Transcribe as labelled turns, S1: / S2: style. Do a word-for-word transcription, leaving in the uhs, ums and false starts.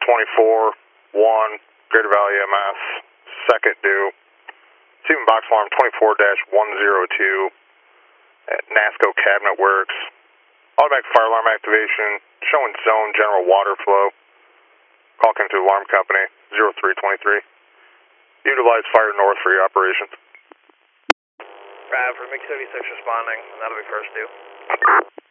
S1: twenty-four one, Greater Valley E M S, second due. Receiving box alarm twenty-four dash one oh two at NASCO Cabinet Works. Automatic fire alarm activation, showing zone general water flow. Call came to alarm company zero three twenty-three. Utilize fire north for your operations.
S2: Right, for MiG seventy-six responding, that'll be first due.